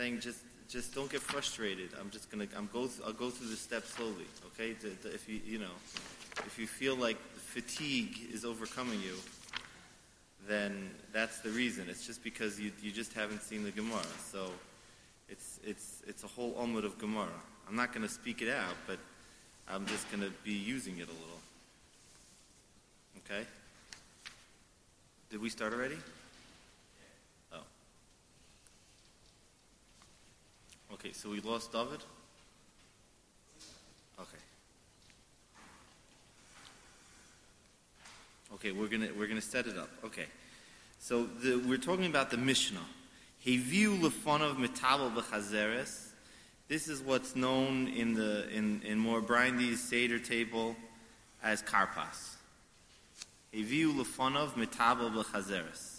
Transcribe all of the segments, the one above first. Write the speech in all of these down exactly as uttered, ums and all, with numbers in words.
saying just just don't get frustrated. I'm just gonna I'm go th- I'll go through the steps slowly. Okay, the, the, if you you know if you feel like fatigue is overcoming you, then that's the reason. It's just because you you just haven't seen the Gemara. So it's it's it's a whole Omud of Gemara. I'm not going to speak it out, but I'm just going to be using it a little. Okay? Did we start already? Oh. Okay, so we lost David? Okay. Okay, we're gonna we're gonna set it up. Okay, so the, we're talking about the Mishnah. Heviu lefonav metabel b'chazeres. This is what's known in the in in more Brindy's Seder table as karpas. Heviu lefonav metabel b'chazeres.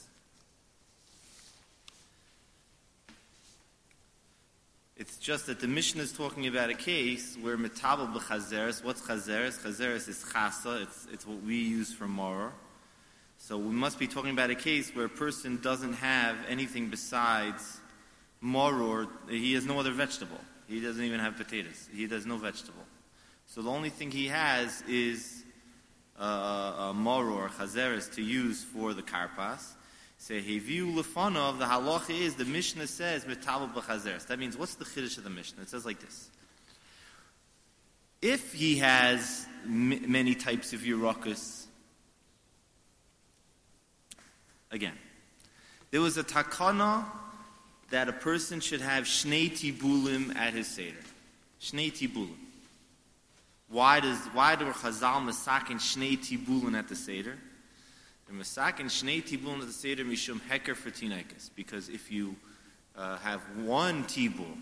It's just that the Mishnah is talking about a case where metabel b'chazeres. What's chazeres? Chazeres is chasa. It's it's what we use for moror. So we must be talking about a case where a person doesn't have anything besides moror. He has no other vegetable. He doesn't even have potatoes. He does no vegetable. So the only thing he has is uh, a moror, chazeres, to use for the karpas. Say, heviu lefanov, the halacha is, the Mishnah says, metabel b'chazeres. That means, what's the chiddush of the Mishnah? It says like this. If he has m- many types of yirakas, again, there was a takana that a person should have shnei tibulim at his seder. Shnei tibulim. Why does why do Chazal masakin shnei tibulim at the seder? The masakin shnei tibulim at the seder mishum heker for tinaikas. Because if you uh, have one tibul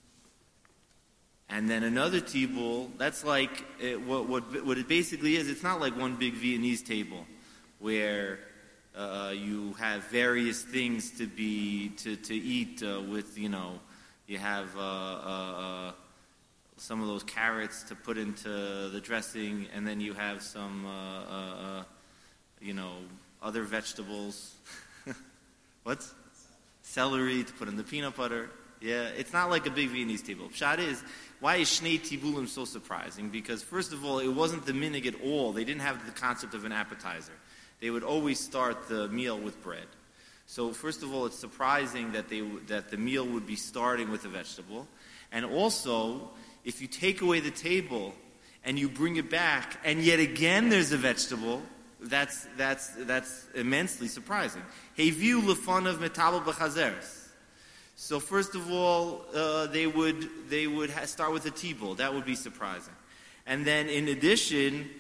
and then another tibul, that's like it, what, what what it basically is. It's not like one big Viennese table where Uh, you have various things to be to to eat uh, with. You know, you have uh, uh, uh, some of those carrots to put into the dressing, and then you have some, uh, uh, uh, you know, other vegetables. What? Celery to put in the peanut butter. Yeah, it's not like a big Viennese table. Pshat is, why is Shnei Tibulim so surprising? Because first of all, it wasn't the minig at all. They didn't have the concept of an appetizer. They would always start the meal with bread. So first of all, it's surprising that they that the meal would be starting with a vegetable. And also, if you take away the table and you bring it back, and yet again there's a vegetable, that's that's that's immensely surprising. Heviu lefanav metabel b'chazeres. So first of all, uh, they would they would ha- start with a tibul. That would be surprising. And then in addition,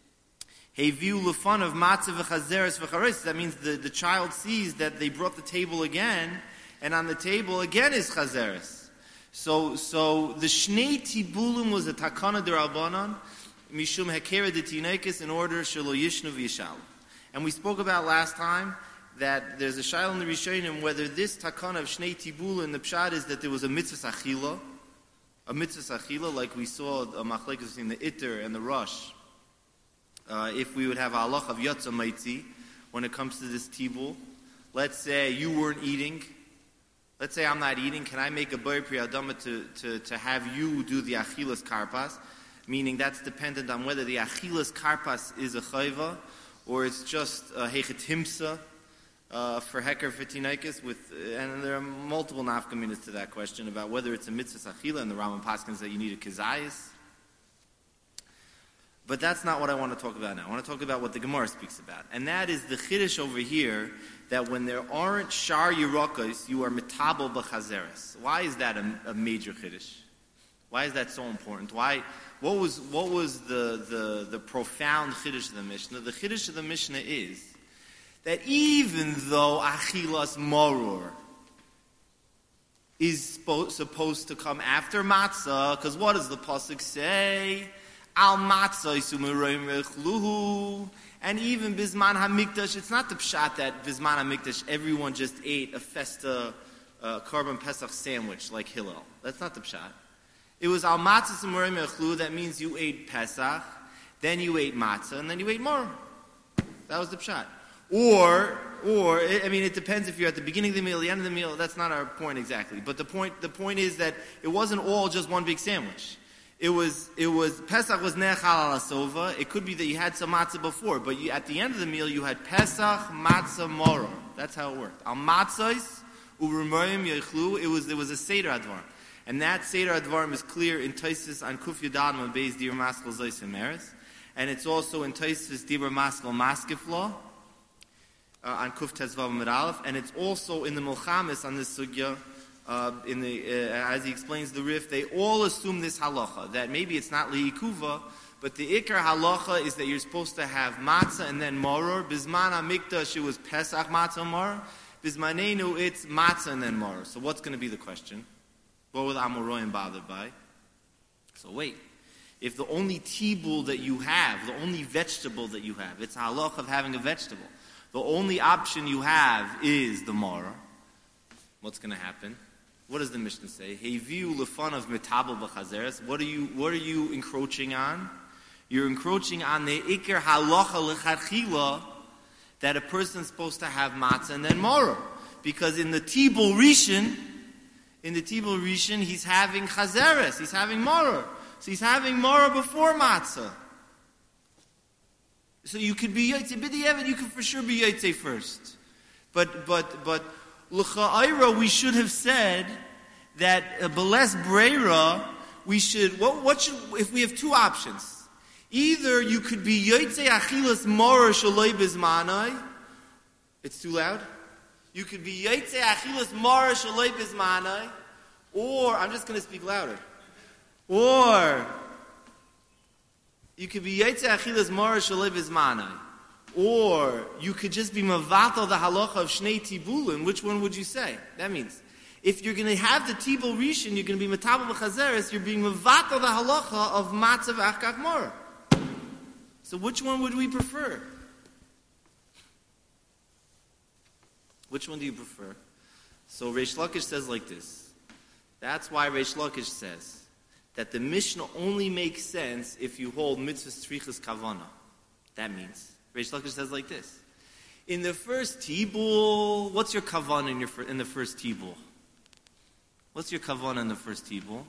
Heviu lefanav matzah v'chazeres v'chareis. That means the, the child sees that they brought the table again, and on the table again is chazeres. So so the shnei tibulim was a takana d'Rabbanan mishum hekera d'tinekes in order shelo yishnu v'yishal. And we spoke about last time that there's a shayla in the Rishonim whether this takana of shnei tibulim, the pshat is that there was a mitzvah achila, a mitzvah achila like we saw a machlekes between the itter and the rush. Uh, if we would have a halach of yotza maitzi when it comes to this tibul, let's say you weren't eating. Let's say I'm not eating. Can I make a bar pri adama to, to, to have you do the achilas karpas? Meaning that's dependent on whether the achilas karpas is a chayva or it's just a hechet himsa uh, for heker v'tinaikis. With and there are multiple nafkaminas to that question about whether it's a mitzvah achila and the Rambam paskins that you need a kizayis. But that's not what I want to talk about now. I want to talk about what the Gemara speaks about. And that is the chiddush over here, that when there aren't shar yirakas, you are metabel b'chazeres. Why is that a, a major chiddush? Why is that so important? Why? What was what was the, the, the profound chiddush of the Mishnah? The chiddush of the Mishnah is that even though achilas moror is spo- supposed to come after matzah, because what does the pasuk say? Al matzah isumeroim rechluhu, and even bisman hamikdash. It's not the pshat that bisman hamikdash everyone just ate a festa uh, korban pesach sandwich like Hillel. That's not the pshat. It was al matzah isumeroim rechluhu. That means you ate pesach, then you ate matzah, and then you ate more. That was the pshat. Or, or I mean, it depends if you're at the beginning of the meal, the end of the meal. That's not our point exactly. But the point, the point is that it wasn't all just one big sandwich. It was, it was, Pesach was Nechal al Asova. It could be that you had some matzah before, but you, at the end of the meal, you had Pesach, matzah, moror. That's how it worked. Al matzahs, u'rumayim yechlu. It was, it was a Seder Advarim. And that Seder Advarim is clear in Taisus on Kuf Yudadam and Beis Dibur Maskal Zois Meres. And it's also in Taisus Dibur Maskal Maskif Law, uh, on Kuf Tezvav Amud Aleph. And it's also in the Milchamis on this Sugya, Uh, in the, uh, as he explains the Rif, they all assume this halacha, that maybe it's not liikuva, but the ikar halacha is that you're supposed to have matzah and then moror. Bizman HaMikdash, it was Pesach matzah moror. Bizmanenu, it's matzah and then moror. So what's going to be the question? What were the Amoraim bothered by? So wait, if the only tibul that you have, the only vegetable that you have, it's a halacha of having a vegetable, the only option you have is the moror, what's going to happen? What does the Mishnah say? Heviu lefan of metabel b'chazeres. What are you? What are you encroaching on? You're encroaching on the ikar halacha lecharchila that a person's supposed to have matzah and then moror, because in the tibul rishon, in the tibul rishon, he's having chazeres, he's having moror, so he's having moror before matzah. So you could be yotzei b'diavad, you could for sure be yotzei first, but but but. L'cha'ira, we should have said that uh, beles breira, we should, what, what should, if we have two options, either you could be yotzei achilas moror shaloi bizmanai, it's too loud, you could be yotzei achilas moror shaloi bizmanai, or, I'm just going to speak louder, or, you could be yotzei achilas moror shaloi bizmanai, or you could just be mavatal the halacha of shnei tibulin. Which one would you say? That means, if you're going to have the tibul rishon, you're going to be metabel b'chazeres, you're being mavatal the halacha of matzav achkach moror. So which one would we prefer? Which one do you prefer? So Reish Lakish says like this. That's why Reish Lakish says that the Mishnah only makes sense if you hold mitzvahs tzrichas kavana. That means, Reish Lakish says like this. In the first tibul, what's your kavanah in, your, in the first tibul? What's your kavanah in the first tibul?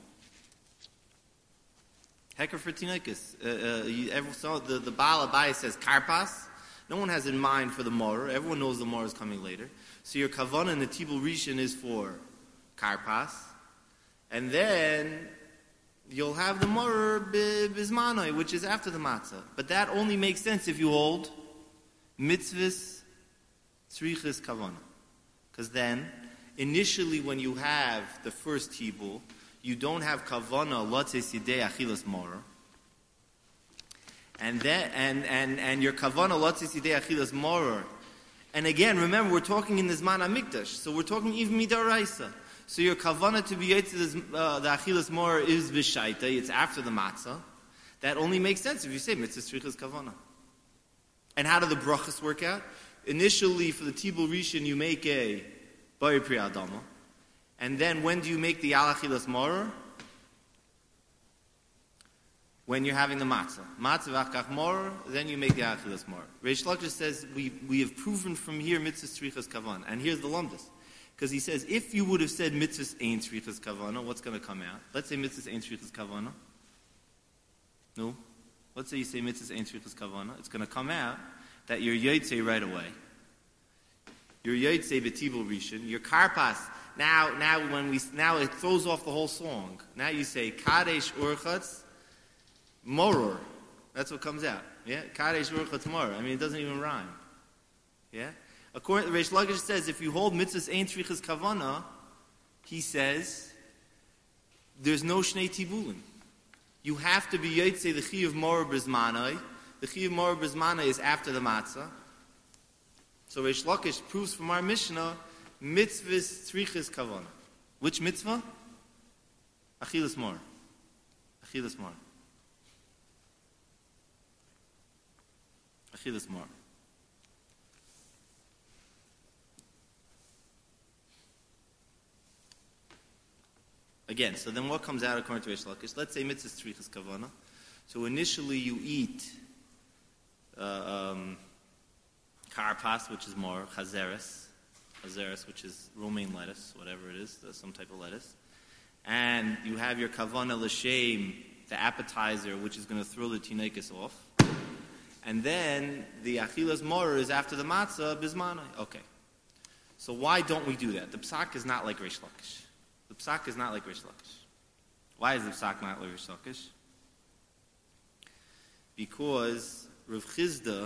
Heker for tinoikus. Uh, uh, you ever saw the, the Baal Abai says karpas? No one has in mind for the moror. Everyone knows the moror is coming later. So your kavanah in the tibul rishon is for karpas. And then you'll have the moror bizmanoi, which is after the matzah. But that only makes sense if you hold mitzvahs tzrichas kavanah. Because then, initially when you have the first tibul, you don't have kavanah lotzes yidei achilas moror. And then, and, and, and your kavanah lotzes yidei achilas moror. And again, remember, we're talking in the Zman HaMikdash, so we're talking even midaraisa. So your kavanah to be yotzei uh, the achilas moror is b'shaita, it's after the matzah. That only makes sense if you say mitzvah tzrichas kavanah. And how do the brachas work out? Initially, for the tibul rishon, you make a bari pri adama. And then when do you make the al achilas moror? When you're having the matzah. Matzah v'achkach moror, then you make the al achilas moror. Reish Lakish says, we, we have proven from here mitzvah tzrichas kavanah. And here's the lumdus. Because he says, if you would have said mitzvahs ein tzrichas kavanah, what's going to come out? Let's say mitzvahs ein tzrichas kavanah. No? Let's say you say mitzvahs ein tzrichas kavanah. It's going to come out that you're yotzei right away. You're yotzei b'tibul rishon. You're karpas. Now, now when we now it throws off the whole song. Now you say kadesh urchatz moror. That's what comes out. Yeah, kadesh urchatz moror. I mean, it doesn't even rhyme. Yeah. According to Reish Lakish says, if you hold mitzvahs ein tzrichas kavanah, he says there's no shnei tibulin. You have to be yotzei the chi of moror b'zmanai. The chi of moror b'zmanai is after the matzah. So Reish Lakish proves from our Mishnah mitzvahs tzrichas kavanah. Which mitzvah? Achilas moror. Achilas moror. Achilas moror. Again, so then what comes out according to Reish Lakish? Let's say mitzvahs tzrichas kavanah. So initially you eat uh, um, karpas, which is more chazeres, chazeres, which is romaine lettuce, whatever it is, some type of lettuce. And you have your kavana l'shem, the appetizer, which is going to throw the tinekes off. And then the achilas morer is after the matzah, bismanai. Okay. So why don't we do that? The psak is not like Reish Lakish. The psak is not like Reish Lakish. Why is the psak not like Reish Lakish? Because Rav Chizda,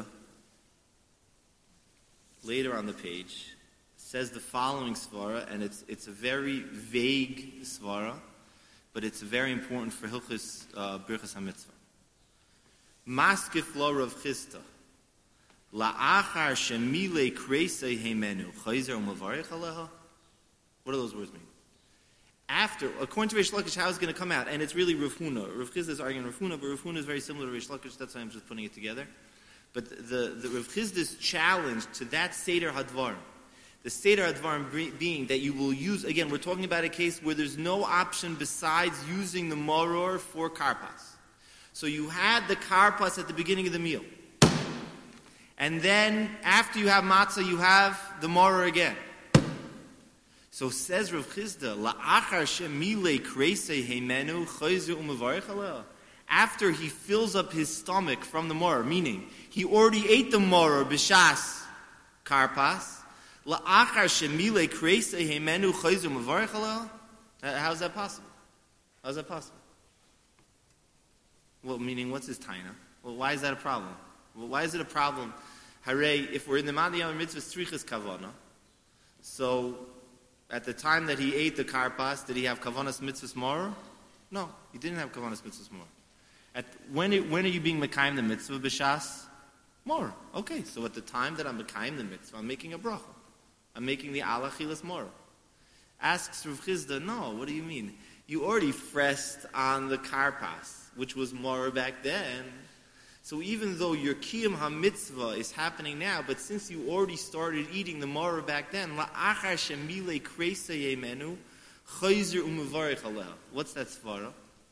later on the page, says the following svara, and it's it's a very vague svara, but it's very important for Hilchus uh, Birchas HaMitzvah. Maskif lo Rav Chizda, la'achar shemile kreisei heimenu chayzer u'mavarich aleha. What do those words mean? After, according to Reish Lakish, how it's going to come out, and it's really Rav Huna. Rav Chizda is arguing Rav Huna, but Rav Huna is very similar to Reish Lakish. That's why I'm just putting it together. But the, the Rav Chizda's challenge to that Seder Hadvarim, the Seder Hadvarim being that you will use, again, we're talking about a case where there's no option besides using the maror for karpas. So you had the karpas at the beginning of the meal. And then, after you have matzah, you have the maror again. So says Rav Chizda, la'achar shemile kreisei heimenu chayzer u'mevarich aleha. After he fills up his stomach from the maror, meaning he already ate the maror b'shas karpas, la'achar shemile kreisei heimenu chayzer u'mevarich aleha. How is that possible? How is that possible? Well, meaning, what's his taina? Well, why is that a problem? Well, why is it a problem? Hooray, if we're in the Madiyam mitzvah strichas kavana, so at the time that he ate the karpas, did he have kavanas mitzvahs maror? No, he didn't have kavanas mitzvahs maror. At when it, when are you being mekayim the mitzvah b'shas maror? Okay, so at the time that I'm mekayim the mitzvah, I'm making a bracha. I'm making the ala chilas maror. Asks Rav Chizda, no, what do you mean? You already fressed on the karpas, which was maror back then. So even though your kiyum ha-mitzvah is happening now, but since you already started eating the maror back then, la'achar shemile kreisei yemenu chayzer u'mevarich aleha. What's that svara?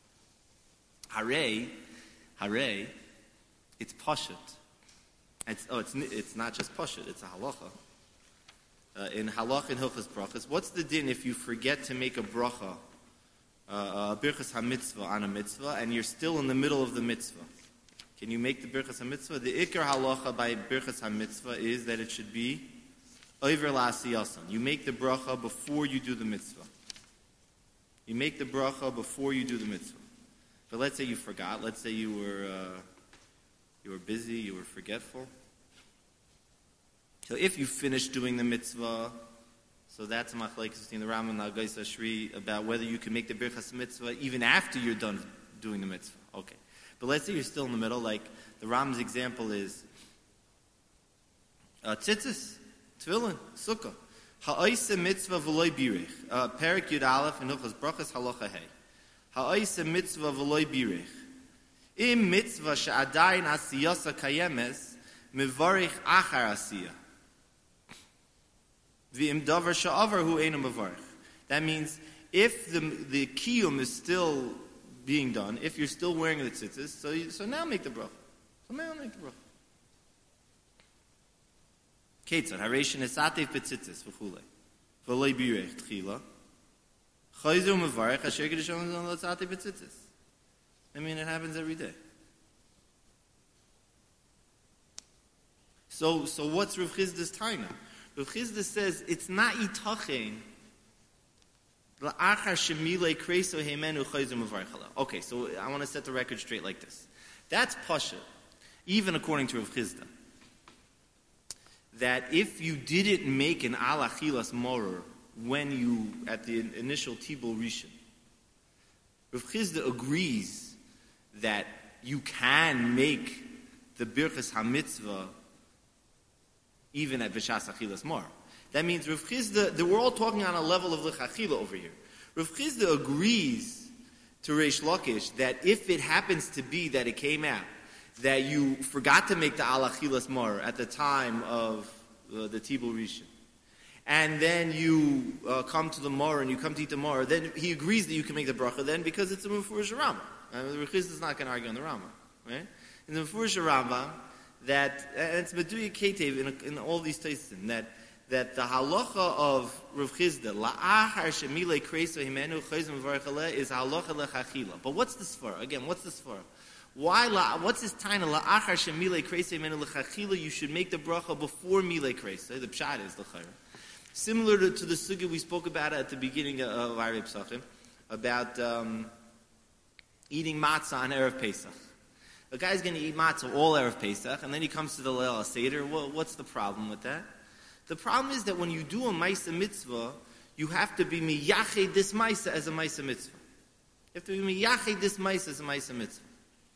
Hare, hare, it's pashut. It's, oh, it's, it's not just pashut, it's a halacha. Uh, in halacha in Hilchas Brachas, what's the din if you forget to make a bracha, uh, birchas ha-mitzvah on a mitzvah, and you're still in the middle of the mitzvah? Can you make the birchas ha-mitzvah? The ikar halacha by birchas ha-mitzvah is that it should be over la'asiyasan. You make the bracha before you do the mitzvah. You make the bracha before you do the mitzvah. But let's say you forgot. Let's say you were uh, you were busy. You were forgetful. So if you finish doing the mitzvah, so that's a machlekes between the Rambam and the Agos Ashri about whether you can make the birchas mitzvah even after you're done doing the mitzvah. Okay. But let's say you're still in the middle, like the Ram's example is uh, tzitzis, tefillin, sukkah. Ha'oise mitzvah v'loi birech. Uh, Perik Yud Aleph in Hilchos Brachos halacha hey. Ha'oise mitzvah v'loi birech. Im mitzvah she'adayin asiyasa kayemes mevarich achar asiyah. V'im davar she'avar hu einu mevarich. That means if the the kiyum is still being done, if you're still wearing the tzitzis, so you, so now make the bracha. So now make the bracha. Ketzad, hareishin esatev betzitzis v'chulei, v'lei birech tchila, chayzer u'mevarech asher kedishon esatev betzitzis. I mean, it happens every day. So, so what's Rav Chizda's taina? Rav Chizda says it's not itachen. Okay, so I want to set the record straight like this. That's pasha, even according to Rav Chizda, that if you didn't make an al achilas maror when you, at the initial tibul rishon, Rav Chizda agrees that you can make the birchas ha-mitzvah even at b'shas achilas maror. That means Rav Chizda, we're all talking on a level of l'chachila over here. Rav Chizda agrees to Reish Lakish that if it happens to be that it came out that you forgot to make the al achilas maror at the time of uh, the tibul rishon, and then you uh, come to the maror and you come to eat the maror, then he agrees that you can make the bracha then because it's a mufurish Rambam. Uh, Rav Chizda is not going to argue on the Rambam, right? In the mufurish Rambam, that, and it's Meduya Ketev in, in all these Taisin, that that the halacha of Rav Chizda, la'achar shemilei kreiso himenu chayzim v'varech is halacha lechachila. But what's the svara? Again, what's the svara? Why, la, what's this taina, la'achar shemilei kreiso himenu lechachila, you should make the bracha before milei kreiso? The pshat is l'chayr. Similar to, to the sugya we spoke about at the beginning of Arei Pesachim, about um, eating matzah on Erev Pesach. A guy's going to eat matzah all Erev Pesach, and then he comes to the Leil HaSeder. Well, what's the problem with that? The problem is that when you do a Maisa Mitzvah, you have to be miyached this Maisa as a Maisa Mitzvah. You have to be miyached this Maisa as a Maisa Mitzvah.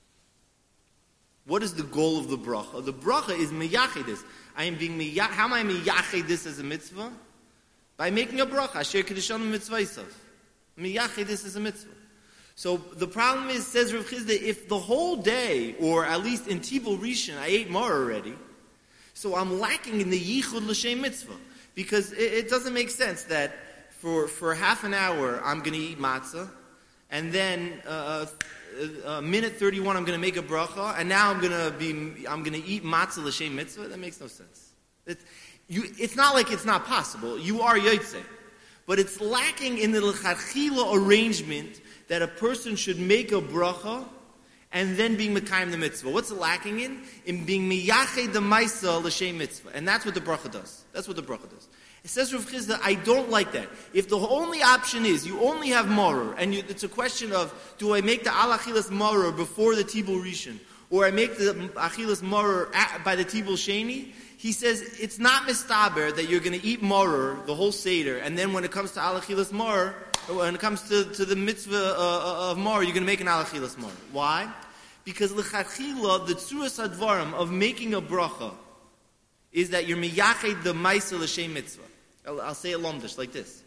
What is the goal of the bracha? The bracha is miyached this. I am being miyached. How am I miyached this as a mitzvah? By making a bracha. Asher kedushanim mitzvaysav. Miyached this as a mitzvah. So the problem is, says Rav Chizda, if the whole day, or at least in Tibul Rishon, I ate more already, so I'm lacking in the yichud l'shem mitzvah. Because it, it doesn't make sense that for, for half an hour I'm going to eat matzah, and then uh, uh, minute thirty-one I'm going to make a bracha, and now I'm going to be I'm going to eat matzah l'shem mitzvah. That makes no sense. It, you, it's not like it's not possible. You are yotzei. But it's lacking in the l'chachila arrangement that a person should make a bracha and then being mekayim the mitzvah. What's it lacking in? In being miyached the maisa l'shem mitzvah. And that's what the bracha does. That's what the bracha does. It says Rav Chizda, I don't like that. If the only option is you only have maror, and you, it's a question of, do I make the al achilas maror before the tibul rishon, or I make the achilas maror by the tibul sheni? He says it's not mistaber that you're going to eat maror, the whole seder, and then when it comes to al achilas maror, when it comes to, to the mitzvah uh, of maror, you're going to make an al achilas maror. Why? Because l'chachila, the tzuras advarim of making a bracha is that you're miyached the maisa l'shem mitzvah. I'll, I'll say it lomdish like this.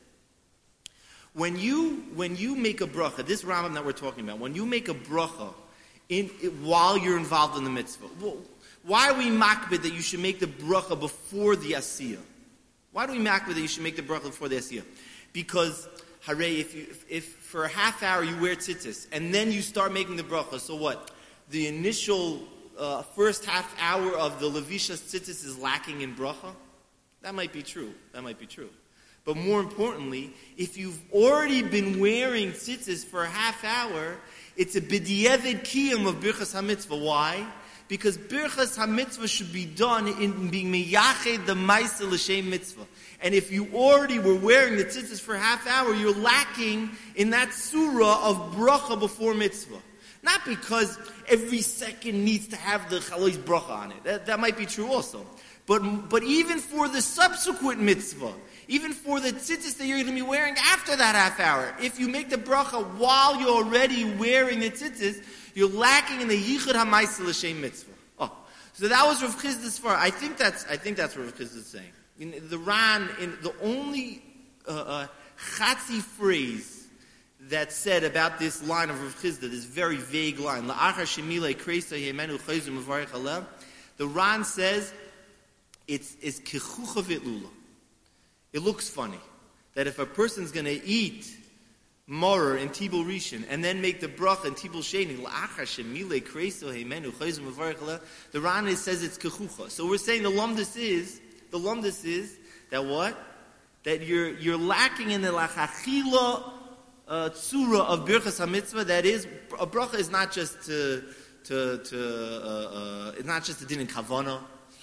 When you when you make a bracha, this Rambam that we're talking about, when you make a bracha in, in while you're involved in the mitzvah, well, why are we makbid that you should make the bracha before the asiyah? Why do we makbid that you should make the bracha before the asiyah? Because hooray, if you if, if for a half hour you wear tzitzis and then you start making the bracha, so what? The initial uh, first half hour of the Levisha tzitzis is lacking in bracha? That might be true. That might be true. But more importantly, if you've already been wearing tzitzis for a half hour, it's a b'diavad kiyum of birchas hamitzvah. Why? Because birchas hamitzvah should be done in being meyached the ma'aseh l'shem mitzvah. And if you already were wearing the tzitzis for a half hour, you're lacking in that surah of bracha before mitzvah. Not because every second needs to have the chalois bracha on it. That, that might be true also. But but even for the subsequent mitzvah, even for the tzitzis that you're going to be wearing after that half hour, if you make the bracha while you're already wearing the tzitzis, you're lacking in the yichud hamaisa l'shem mitzvah. Oh, so that was Rav Chizda's far. I think that's I think that's what Rav Chizda is saying. In the Ran, in the only uh, uh, chatzi phrase that's said about this line of Rav Chizda, this very vague line, la'achar shemilei kreisa yemenu chayzu mevarich alev, the Ran says it's it's kechucha v'lula. It looks funny that if a person's going to eat morer in Tibul Rishon and then make the bracha in Tibul Sheni, la'achar shemilei kreisa yemenu chayzu mevarich alev, the Ran says it's kechucha. So we're saying the lumdus is the lumdus is that what? That you're you're lacking in the lachachila Uh, tzura of birchas hamitzvah. That is, a bracha is not just to, to, to uh, uh, it's not just a din in kavana.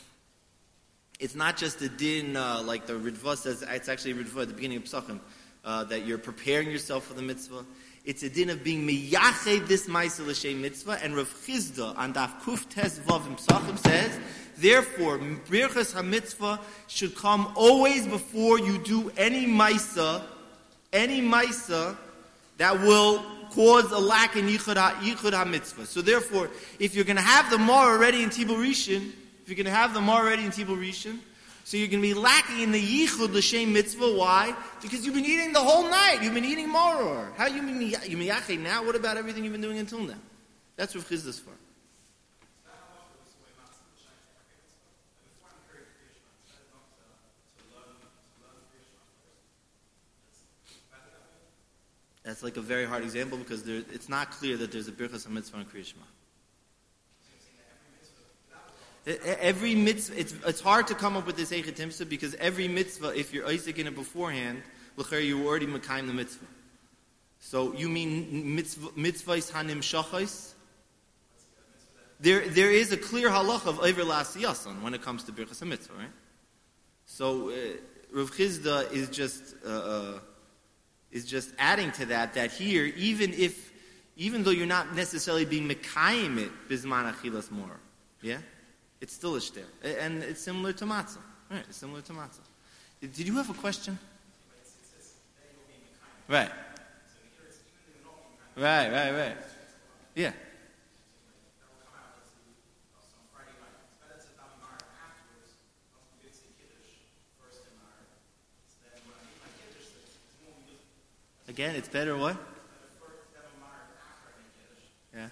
It's not just a din uh, like the Ritva says. It's actually a Ritva at the beginning of Pesachim uh, that you're preparing yourself for the mitzvah. It's a din of being miyached this ma'aseh l'shem mitzvah. And Rav Chizda on Daf Kuf Tes Vav in Pesachim says, therefore, birchas hamitzvah should come always before you do any ma'aseh, any ma'aseh that will cause a lack in Yichud HaMitzvah. So therefore, if you're going to have the Mar already in Tibul Rishon, if you're going to have the Mar already in Tibul Rishon, so you're going to be lacking in the Yichud L'Shem Mitzvah. Why? Because you've been eating the whole night. You've been eating Maror. How you mean you miyached now? What about everything you've been doing until now? That's Rav Chizda's for. That's like a very hard example because there, it's not clear that there's a birchas hamitzvah on Kriya Shema. Every mitzvah, it's, it's hard to come up with this Eichet Timsa because every mitzvah, if you're Isaac in it beforehand, l'cher you're already Mekayim the mitzvah. So you mean mitzvah, mitzvahs hanim shachais? There, there is a clear halach of Eiver La'asiyasan when it comes to Birchas HaMitzvah, right? So uh, Rav Chizda is just uh, uh, is just adding to that that here, even if, even though you're not necessarily being Mekayim it bisman achilas more, yeah. It's still a shter. And it's similar to matzah. Right, it's similar to matzah. Did, did you have a question? Right. Right, right, right. Yeah. Again, it's better what? Yeah.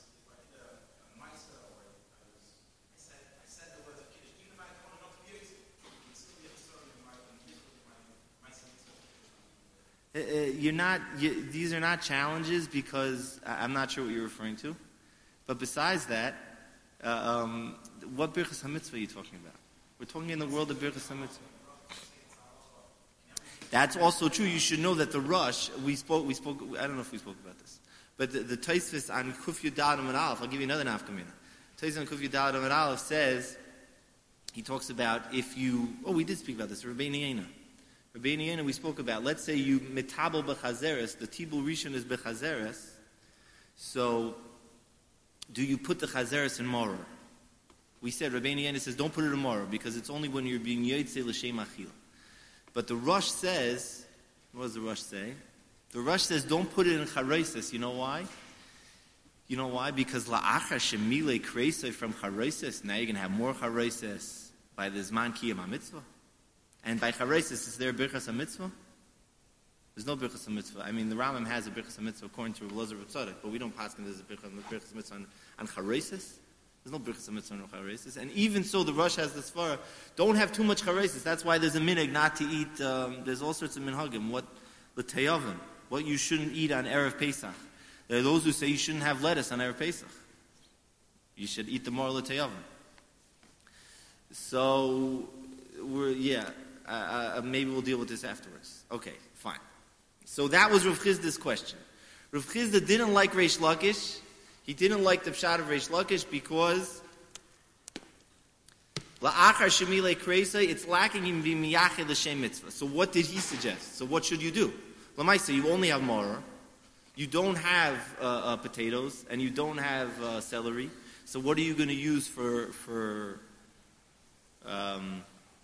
Uh, you're not. You, these are not challenges because I'm not sure what you're referring to. But besides that, uh, um, what Birchas HaMitzvah are you talking about? We're talking in the world of Birchas HaMitzvah. That's also true. You should know that the Rush we spoke. We spoke. I don't know if we spoke about this, but the, the Tosfos on Kuf Yudad Amud Aleph. I'll give you another nafkamina. Tosfos on Kuf Yudad Amud Aleph says he talks about if you. Oh, we did speak about this. Rabbeinu Yena. Rabbeinu Yena, we spoke about. Let's say you metabel bechazeres. The tibul rishon is bechazeres. So, do you put the chazeres in moror? We said Rabbeinu Yena says don't put it in moror because it's only when you're being yotzei l'shem achila. But the Rush says, what does the Rush say? The Rush says don't put it in chareises. You know why? You know why? Because la'achar shemile kreisei from chareises. Now you're going to have more chareises by the zman kiyam hamitzvah. And by chareises, is there a birchas hamitzvah? There's no birchas hamitzvah. I mean, the Rambam has a birchas hamitzvah according to Rav Elazar Tzadok, but we don't paskin there's a birchas hamitzvah on, on chareises. There's no birchas hamitzvah on chareises. And even so, the Rush has this svara, don't have too much chareises. That's why there's a minhag not to eat, um, there's all sorts of minhagim. What, l'teyavim, what you shouldn't eat on Erev Pesach. There are those who say you shouldn't have lettuce on Erev Pesach. You should eat the more l'teyavim. So, we're, yeah. Uh, uh, maybe we'll deal with this afterwards. Okay, fine. So that was Rav Chizda's question. Rav Chizda didn't like Reish Lakish. He didn't like the pshat of Reish Lakish because la'achar shemilei kreisei, it's lacking in v'miyachid l'shem mitzvah. So what did he suggest? So what should you do? L'maisa, you only have maror, you don't have uh, uh, potatoes, and you don't have uh, celery. So what are you going to use for for um,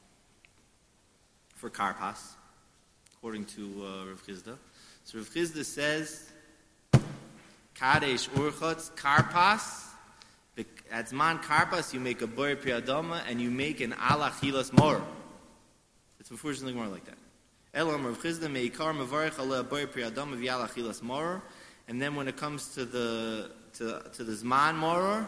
for karpas, according to uh, Rav Chizda? So Rav Chizda says, Kadesh urchatz karpas. At zman karpas, you make a boyer priyadama and you make an ala chilas mor. It's unfortunately more like that. Elam Rav Chizda meikar mevarich ala boyer priyadama v'ala chilas mor. And then when it comes to the to to the zman mor,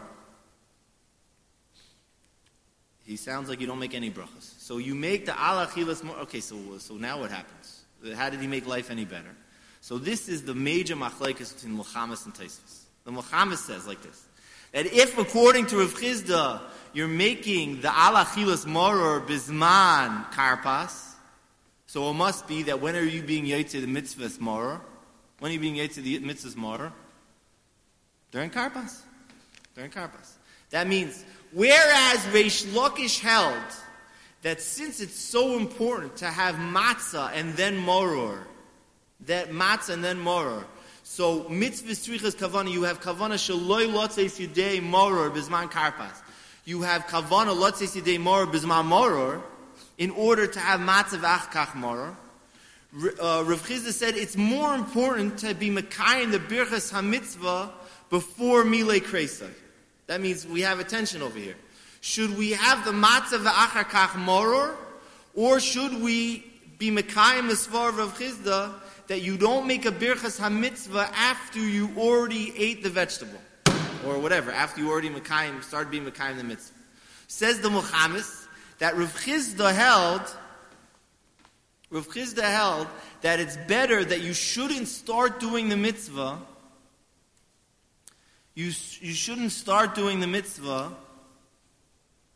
he sounds like you don't make any brachas. So you make the ala chilas mor. Okay, so so now what happens? How did he make life any better? So this is the major machlekes between Mulchamas and Tosfos. The Mulchamas says like this: that if, according to Rav Chizda, you're making the ala chilas moror bisman karpas, so it must be that when are you being yotzei the mitzvahs moror? When are you being yotzei the mitzvahs moror? During karpas. During karpas. That means, whereas Reish Lakish held that since it's so important to have matzah and then moror, that matzah and then moror. So mitzvahs tzrichas kavana, you have kavana shaloi lotzeis yidei moror bizman karpas. You have kavana lotzeis yidei moror bizman moror in order to have matzah v'achkach moror. Uh, Rav Chizda said it's more important to be mekayim the birchas hamitzvah before milei kreisai. That means we have a tension over here. Should we have the matzah v'achkach moror, or should we be mekayim the svar of Rav Chizda that you don't make a birchas hamitzvah after you already ate the vegetable, or whatever, after you already mekayim, started being mekayim the mitzvah? Says the Mulchamis that Rav Chizda held, Rav Chizda held that it's better that you shouldn't start doing the mitzvah. You you shouldn't start doing the mitzvah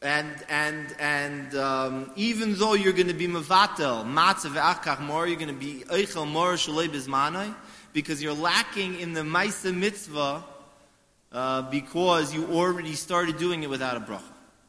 And and and um, even though you're going to be mevatel matzah ve'achkach mor, you're going to be eichel mor shalei bizmanai, because you're lacking in the ma'aseh mitzvah uh, because you already started doing it without a bracha.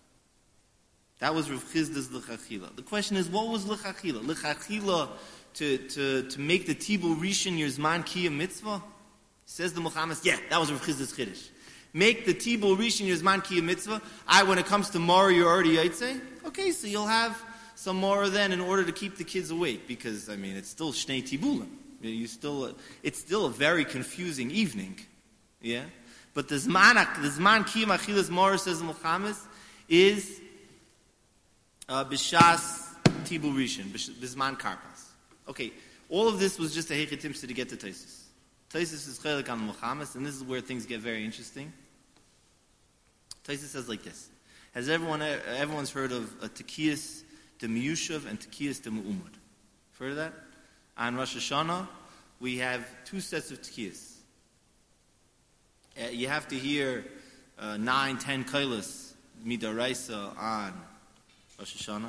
That was Rav Chizda's l'chachila. The question is, what was l'chachila? L'chachila to to to make the tibul rishon your zman kiyum mitzvah? Says the Muhammad. Yeah, that was Rav Chizda's chiddush. Make the tibul rishon your zman kiyum mitzvah. I, when it comes to mora, you're already yaitse. Okay, so you'll have some mora then in order to keep the kids awake, because I mean it's still shnei tibulim. You still, it's still a very confusing evening, yeah. But the zman, the zman kiyum achilas mora, says Muhammad, is uh, b'shas tibul rishon, b'zman karpas. Okay, all of this was just a heichetimsa to get to Taisus. Taisus is chelik on Muhammad, and this is where things get very interesting. Taisus says like this: Has everyone everyone's heard of uh, Tekiyas de Miyushav and Tekiyas de Mu'umad? Heard of that? On Rosh Hashanah, we have two sets of Tekiyas. Uh, you have to hear uh, nine, ten kailas midaraisa on Rosh Hashanah,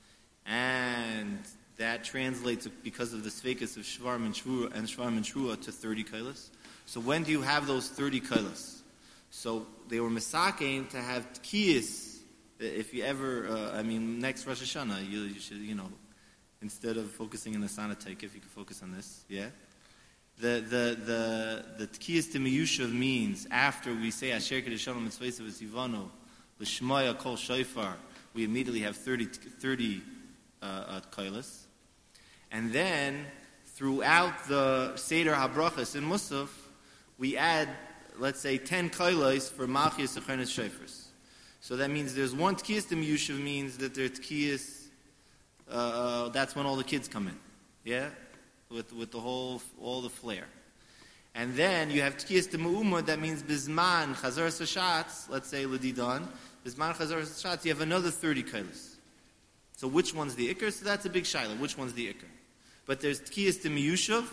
and that translates, because of the sveikas of Shvarim and Shvura and Shvarim and Shvura, to thirty kailas. So when do you have those thirty kailas? So they were misakein to have tkiyas. If you ever, uh, I mean, next Rosh Hashanah, you, you should, you know, instead of focusing on the Sanatek, if you could focus on this, yeah. The the the the tkiyas to miyushav means after we say Asher Kedushanim Mitzvayis V'Sivano L'Shmaya Kol Shofar, we immediately have thirty thirty uh, uh, kailas, and then throughout the Seder HaBrachas in Musaf, we add, let's say, ten kailas for Malchus Sechernes Shofars. So that means there's one tkiyas to miyushav, means that there's tkiyas. Uh, that's when all the kids come in, yeah, with with the whole all the flair. And then you have tkiyas to mu'umad. That means bizman chazar sashatz. Let's say l'didan bizman chazar sashatz. You have another thirty kailas. So which one's the ikar? So that's a big shaila. Which one's the ikar? But there's tkiyas to miyushav.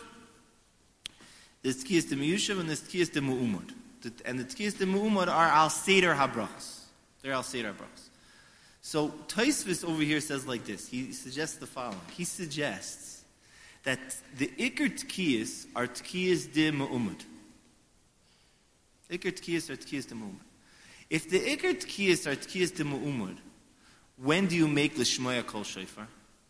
There's tkiyas to miyushav and there's tkiyas to mu'umad. And the tkiyas to mu'umad are al seder habrachas. They're al seder habrachas. So Taisvis over here says like this. He suggests the following. He suggests that the ikar tkiyas are tkiyas de mu'umad. Ikar tkiyas are tkiyas de mu'umad. If the ikar tkiyas are tkiyas de mu'umad, when do you make l'shmoya kol shofar?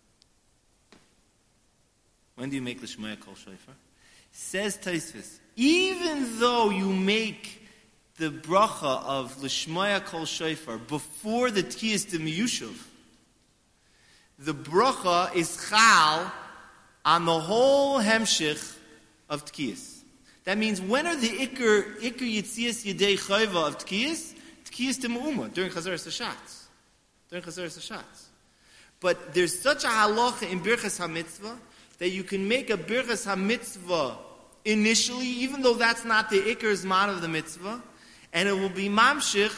When do you make l'shmoya kol shofar? Says Taisvis, even though you make the bracha of l'shmoya kol shofar before the tkiyas de miyushav, the bracha is chal on the whole hemshich of tkiyas. That means when are the ikar ikar yitzias yedei chayva of tkiyas? Tkiyas de mu'umah, during chazaras hashatz. During chazaras hashatz. But there's such a halacha in birchas hamitzvah that you can make a birchas hamitzvah initially, even though that's not the ikar zman of the mitzvah, and it will be mamshich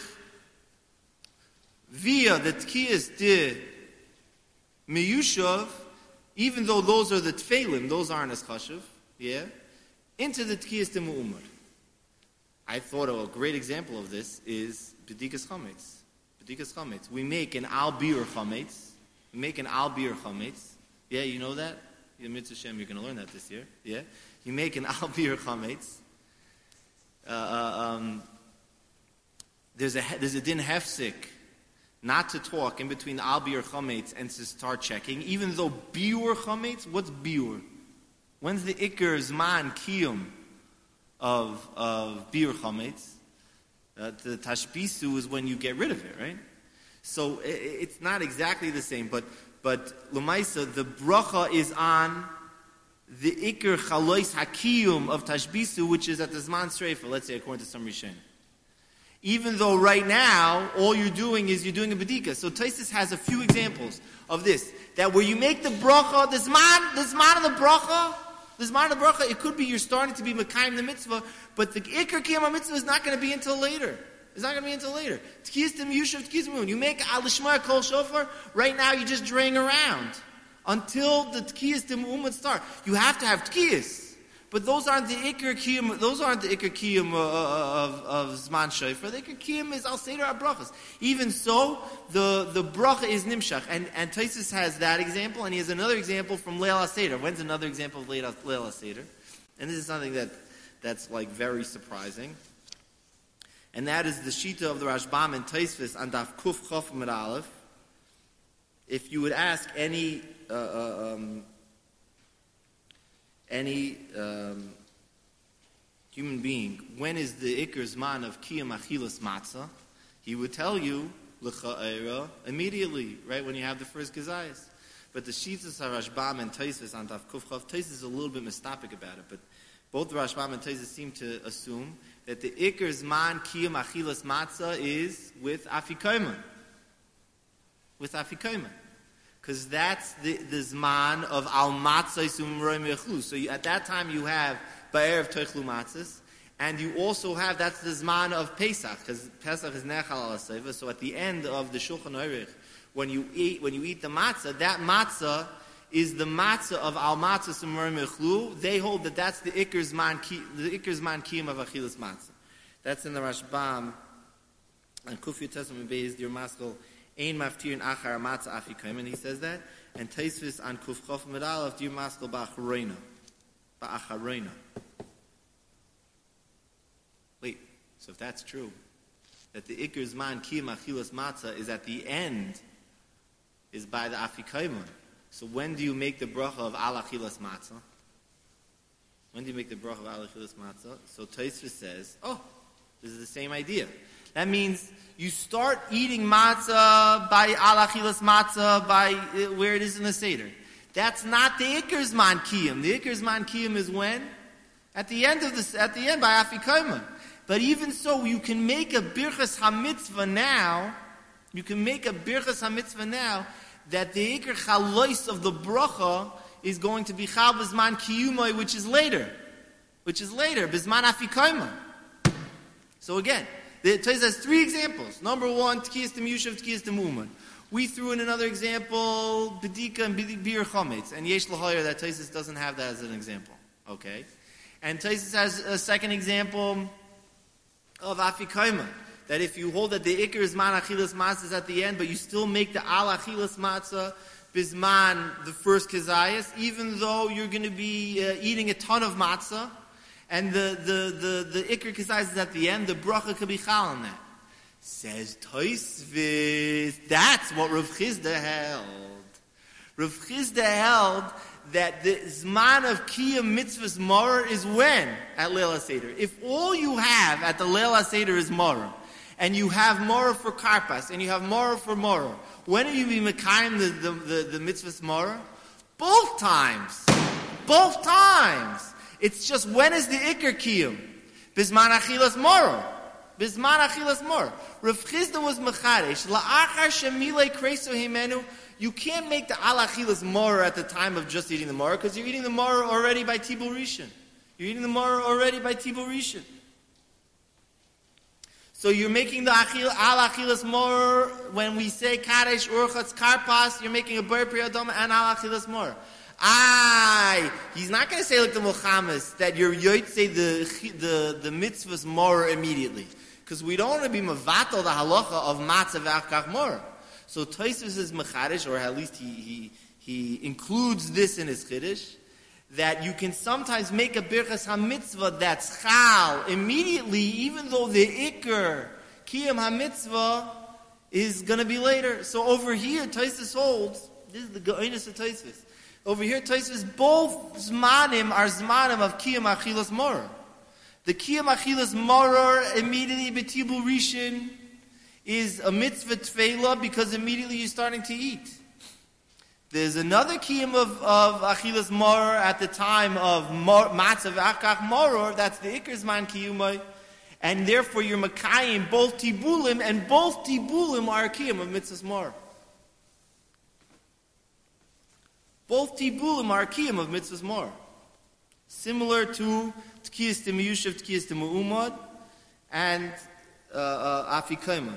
via the tkiyas de miyushav, even though those are the tfeilim, those aren't as chashuv, yeah, into the tkiyas de mu'umad. I thought a great example of this is bedikas chametz. Bedikas chametz. We make an al bir chametz. We make an al bir chametz. Yeah, you know that? Mitzvah Shem, you're going to learn that this year. Yeah, you make an al bir chametz. Uh, uh, um, There's a there's a din hefsik not to talk in between al biur chametz and to start checking. Even though biur chametz, what's biur? When's the ikar zman kiyum of of biur chametz? Uh, the tashbisu is when you get rid of it, right? So it, it's not exactly the same, but but l'maisa the bracha is on the ikar chalois hakiyum of tashbisu, which is at the zman streifa. Let's say according to some rishonim. Even though right now, all you're doing is you're doing a bedika. So Taisus has a few examples of this. That where you make the bracha, the zman, the zman of the bracha, the zman of the bracha, it could be you're starting to be mekayim the mitzvah, but the ikar kiyam mitzvah is not going to be until later. It's not going to be until later. Tkiyas to miyushav, tkiyas to mu'umad. You make al l'shmoya kol shofar, right now you're just draying around. Until the tkiyas to mu'umad start. You have to have tkiyas. But those aren't the Iker Kiyum, those aren't the Iker Kiyum of, of Zman Shofar. The Iker Kiyum is Al Seder HaBrachas. Even so, the, the bracha is Nimshach. And, and Taisus has that example, and he has another example from Leil HaSeder. When's another example of Leil HaSeder? And this is something that, that's like very surprising. And that is the Shita of the Rashbam and Taisvis on Daf Kuf Chof Med Aleph. If you would ask any, uh, uh, um, any um, human being, when is the Iker Zman of Kiyam Achilas Matzah, he would tell you, L'cha'era, immediately, right, when you have the first Gezayas. But the Shitas of Rashbam and Taisvis on Daf Kuf Chof, Taisvis is a little bit mistopic about it, but both the Rashbam and Taisvis seem to assume that the Iker Zman Kiyam Achilas Matzah is with Afikoyman. With Afikoyman. Because that's the, the Zman of Al Matzah Sum Roim Yechlu. So you, at that time you have Ba'erev Toichlu Matzahs, and you also have, that's the Zman of Pesach, because Pesach is Nechal Al Aseva. So at the end of the Shulchan Aruch, when you eat, when you eat the matzah, that matzah is the matzah of Al Matzah Sum Roim Yechlu. They hold that that's the Iker Zman, the Iker Zman Kiyam of Achilas Matzah. That's in the Rashbam, and Kufi Tesam Beis Dir Maskal. Ein maftir in achar matzah afikoyim, and he says that. And Taisvis on Kuf Chof Med Aleph Dir Maskal ba'acharoina, ba'acharoina. Wait, so if that's true, that the Iker Zman Kiyam Achilas Matzah is at the end, is by the afikoyim. So when do you make the bracha of Al Achilas Matzah? When do you make the bracha of Al Achilas Matzah? So Taisvis says, oh, this is the same idea. That means you start eating matzah by Al Achilas Matzah, by uh, where it is in the Seder. That's not the Iker Zman Kiyam. The Iker Zman Kiyam is when? At the end of the, at the end by Afikoyim. But even so, you can make a Birchas HaMitzvah now, you can make a Birchas HaMitzvah now, that the Iker Chalois of the bracha is going to be Chal B'Zman Kiyumai, which is later. Which is later, B'Zman Afikoyim. So again, the Taisus has three examples. Number one, Tkiyas Dem Yushav, Tkiyas Dem Uman. We threw in another example, Bedika and Bir Chometz. And Yesh L'Hoyer, that Taisus doesn't have that as an example. Okay? And Taisus has a second example of Afikoyim. That if you hold that the Iker Zman Achilas Matzah is at the end, but you still make the Al Achilas Matzah Bizman the first Kezayas, even though you're going to be uh, eating a ton of matzah, and the, the, the, the Iker Kezayas is at the end, the bracha could be chal on that. Says Tosfos, that's what Rav Chizda held. Rav Chizda held that the Zman of Kiyam Mitzvahs Morah is when? At Leil HaSeder. If all you have at the Leil HaSeder is Morah, and you have Morah for Karpas, and you have Morah for Morah, when are you be Mekayim the, the, the, the Mitzvahs Morah? Both times. Both times. It's just when is the Iker Kiyum? Bizman Achilas Morah. Bizman Achilas Morah. Rav Chizda was Mecharesh. La'achar shemilei kreso himenu. You can't make the Al Achilas Morah at the time of just eating the Morah, because you're eating the Morah already by Tibul Rishon. You're eating the Morah already by Tibul Rishon. So you're making the Achil, Al Achilas Morah when we say Kadesh Urchatz Karpas, you're making a Ber Pri Adama and Al Achilas Morah. Aye, he's not going to say like the Muhammad's that you're yoytze the the the mitzvahs more immediately, because we don't want to be mavatal the halacha of matzah v'achkach more. So Tosfos is mechadish, or at least he he he includes this in his chiddush, that you can sometimes make a birchas hamitzvah that's chal immediately, even though the ikar kiyam hamitzvah is going to be later. So over here, Tosfos holds, this is the goinus of Tosfos. Over here, Tosfos, both zmanim are zmanim of kiyam achilas morah. The kiyam achilas morah immediately betibul rishon is a mitzvah tefillah because immediately you're starting to eat. There's another kiyam of, of achilas morah at the time of mor, matzah v'achkach morah, that's the ikar zman kiyumai, and therefore you're makayim both tibulim, and both tibulim are a kiyam of mitzvahs morah. Both tibulim are kiyam of mitzvahs more. Similar to tkiyas de miyushav, tkiyas de mu'umad, and uh, uh, afikoyim.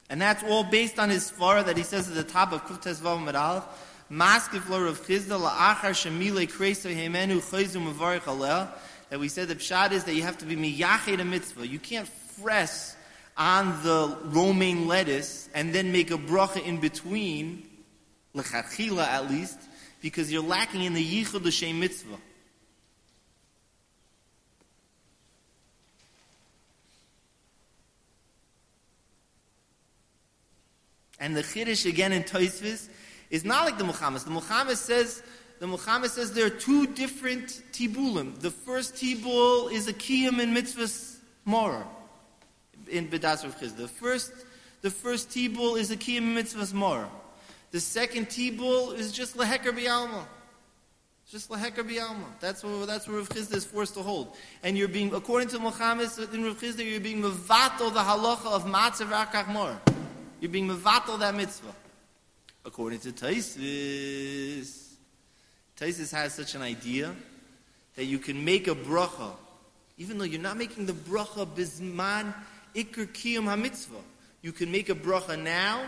And that's all based on his svara that he says at the top of Kuf Tezvav Amud Aleph, Maskif lo Rav Chizda la'achar shemile kreisa hemenu chayzu mevarich aleh, that we said the pshat is that you have to be miyached a mitzvah. You can't press on the romaine lettuce and then make a bracha in between, lechatchila at least, because you're lacking in the yichud l'shem mitzvah. And the chiddush again in Tosfos is not like the Muhammad. The Muhammad says the Muhammad says there are two different tibulim. The first tibul is a kiyum in mitzvahs morah in B'das Rav Chizda. The first the first tibul is a kiyum in mitzvahs morah. The second tibul is just leheker b'alma. Just leheker b'alma. That's what that's what Rav Chizda is forced to hold. And you're being, according to Muhammad in Rav Chizda, you're being mevato the halacha of matzah v'akach morah. You're being mevatel that mitzvah. According to Tosfos, Tosfos has such an idea that you can make a bracha, even though you're not making the bracha bizman ikr kiyum ha-mitzvah. You can make a bracha now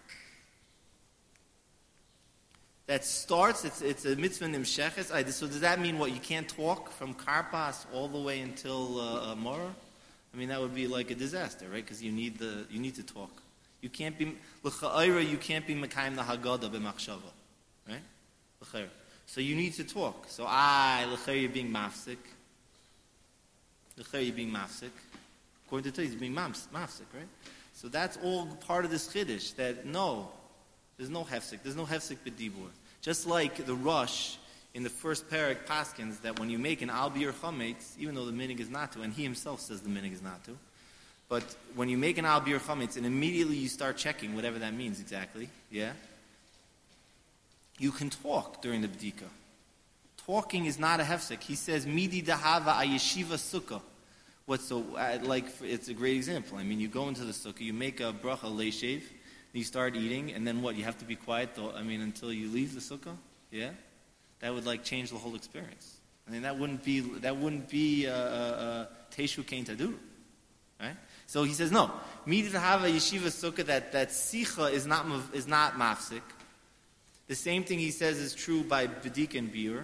that starts, it's, it's a mitzvah nimsheches. So does that mean what, you can't talk from Karpas all the way until uh, uh, Morah? I mean, that would be like a disaster, right? Because you need the you need to talk. You can't be l'cha'ira. You can't be mekayim the haggadah b'machshava, right? L'cha'ira. So you need to talk. So I l'cha'ira you're being mafsik. L'cha'ira you're being mafsik. According to Torah, you're being mafsik, right? So that's all part of this chiddush. That no, there's no hefsik. There's no hefsik b'dibur. Just like the rush in the first parak paskins that when you make an al bir chametz, even though the minig is not to, and he himself says the minig is not to. But when you make an al bir chametz and immediately you start checking whatever that means exactly, yeah, you can talk during the bdika. Talking is not a hefsek. He says midi dahava ayeshiva sukkah. What's so uh, like? It's a great example. I mean, you go into the sukkah, you make a bracha leishev, you start eating, and then what? You have to be quiet. Though, I mean, until you leave the sukkah. Yeah, that would like change the whole experience. I mean, that wouldn't be that wouldn't be teshu kein taduru, right? So he says, no. Midi to have a yeshiva sukkah that that sicha is not is not mafsik. The same thing he says is true by bedik and biur.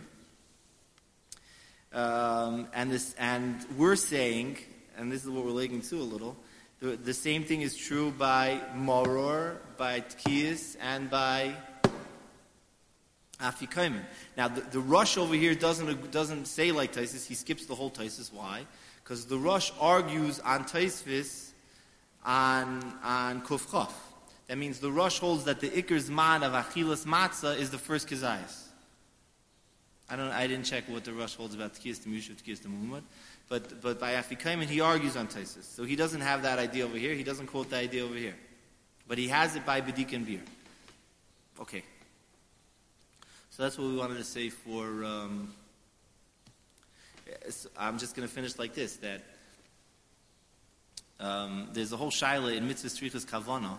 Um, and this and we're saying, and this is what we're linking to a little. The, the same thing is true by moror, by tkiyas, and by afikomen. Now the, the rush over here doesn't doesn't say like Tosfos. He skips the whole Tosfos. Why? Because the Rosh argues on Tosfos on on Kuf Chaf. That means the Rosh holds that the Iker Zman of Achilas Matzah is the first Kizayis. I don't. I didn't check what the Rosh holds about Tkiyas to Mushu, Tkiyas to Muhammad, but but by Afikomen he argues on Tosfos. So he doesn't have that idea over here. He doesn't quote the idea over here, but he has it by Bedik and Bir. Okay. So that's what we wanted to say for. Um, I'm just going to finish like this, that um, there's a whole shaila in Mitzvah Strichas Kavana,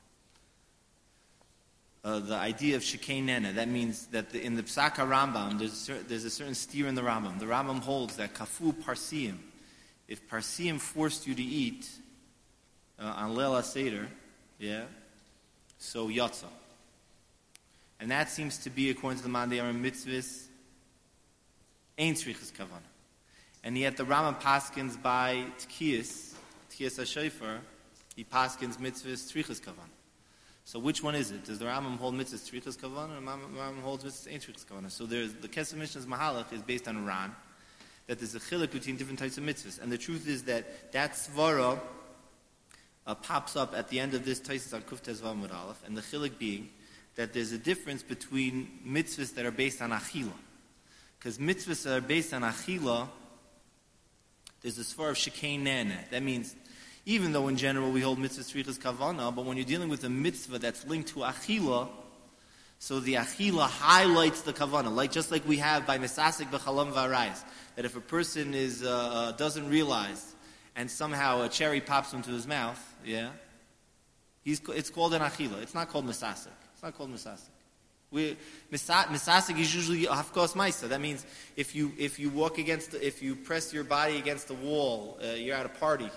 uh, the idea of Shekei Nena. That means that the, in the Psak HaRambam, there's a, certain, there's a certain steer in the Rambam. The Rambam holds that Kafu Parsiim, if Parsiim forced you to eat uh, on Leil HaSeder, yeah, so Yatza. And that seems to be, according to the Mandei Aram Mitzvahs, Ein Strichas Kavana. And yet the Rambam paskins by Tkiyas, Tkiyas HaShofar, he paskins mitzvahs Tzrichas Kavan. So which one is it? Does the Rambam hold mitzvahs Tzrichas Kavan, or the Rambam holds mitzvahs Ein Tzrichas Kavan? So there's, the Kesef Mishnah's Mahalach is based on Ran, that there's a chiluk between different types of mitzvahs. And the truth is that that svara uh, pops up at the end of this Taisis on Kuf Tezvav Amud Aleph, and the chiluk being that there's a difference between mitzvahs that are based on Achila. Because mitzvahs that are based on Achila, there's a svar of Shekei Nene. That means, even though in general we hold mitzvah tzrichas kavana, but when you're dealing with a mitzvah that's linked to achila, so the achila highlights the kavana, like just like we have by mesasik b'chalam v'arayis, that if a person is uh, uh, doesn't realize and somehow a cherry pops into his mouth, yeah, he's it's called an achila. It's not called mesasik. It's not called mesasik. We, misasik is usually hafkos maisa. That means if you if you walk against, the, if you press your body against the wall, uh, you're at a party,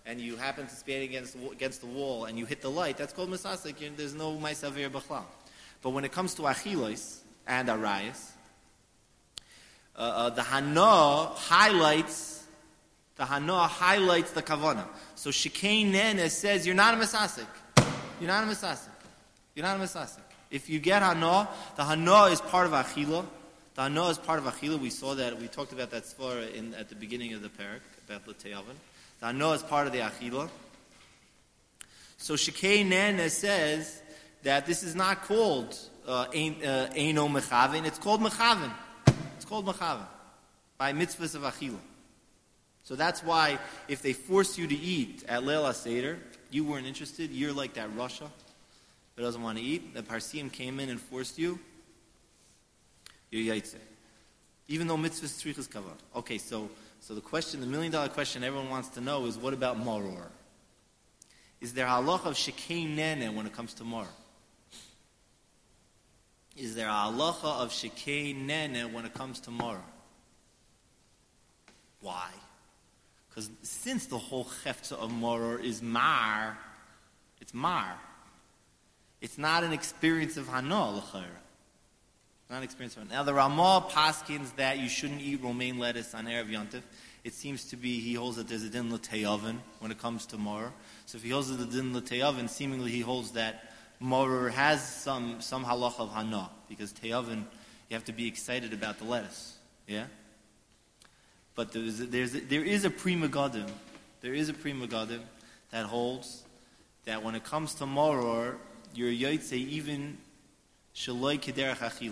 and you happen to stand against against the wall and you hit the light, that's called misasik. There's no ma'aseh b'chlal. But when it comes to achilos and arayos, uh, uh, the hana highlights the hana highlights the kavana. So shikein nene says you're not a misasik. You're not a misasik. You're not a misasik. If you get hana, the hana is part of achila. The hana is part of achila. We saw that. We talked about that svara in at the beginning of the parak about l'teyavan. The hana is part of the achila. So shikein nene says that this is not called uh, eino mechaven. It's called mechaven. It's called mechaven by mitzvahs of achila. So that's why if they force you to eat at Leil HaSeder, you weren't interested, you're like that Russia that doesn't want to eat. The Parsim came in and forced you, you're yaitze. Even though mitzvahs tzrichas kavod. Okay, so so the question, the million dollar question everyone wants to know is, what about maror? Is there halacha of shekei nene when it comes to maror? Is there a halacha of shekei nene when it comes to maror? Why? Because since the whole chefza of maror is mar, it's mar. It's not an experience of hana l'chayra. Not an experience of hana. Now the Ramah paskins that you shouldn't eat romaine lettuce on Erev Yontif. It seems to be, he holds that there's a din l'teyavan when it comes to maror. So if he holds that the din l'teyavan, seemingly he holds that maror has some some halacha of hana, because teyavan, you have to be excited about the lettuce. Yeah? But there's a, there's a, there is a prima gadim, there is a prima gadim that holds that when it comes to maror, you're yaitse even shaloi kederach achila.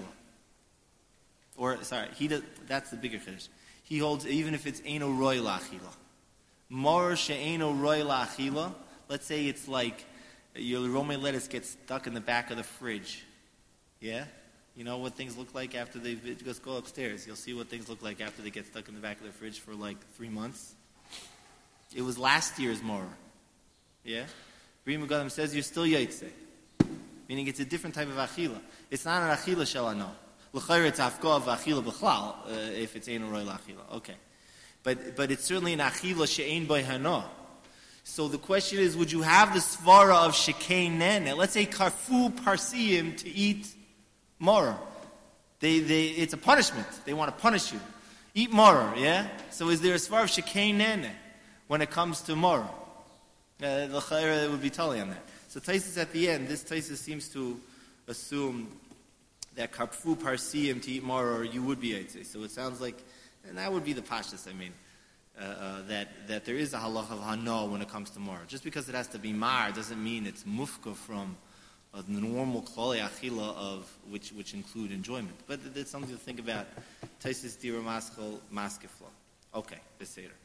Or sorry, he does, that's the bigger chiddush. He holds even if it's eino roy la'achila. Maror she'eino roy la'achila. Let's say it's like your romaine lettuce gets stuck in the back of the fridge. Yeah. You know what things look like after they just go upstairs. You'll see what things look like after they get stuck in the back of the fridge for like three months. It was last year's maror. Yeah? Brim Gadim says you're still yaitse. Meaning it's a different type of achila. It's not an achila shalano. L'chayr it's afko of achila b'chlal, if it's ein roy l'achila. Okay. But, but it's certainly an achila she'ein by hana. So the question is, would you have the svara of shekei nene? Let's say karfu parsiyim to eat maror. They, they, it's a punishment. They want to punish you. Eat maror, yeah? So is there a svar of shekei nene when it comes to maror? Uh, the chayra would be totally on that. So Taisus at the end, this Taisus seems to assume that karfu parsiyim to eat maror, you would be yaitze. So it sounds like, and that would be the pashtus, I mean, uh, uh, that, that there is a halach of hana when it comes to maror. Just because it has to be mar doesn't mean it's mufka from Uh, the normal klali achila of which which include enjoyment, but it's something to think about. Taisus dira maskefla. Okay, beseder.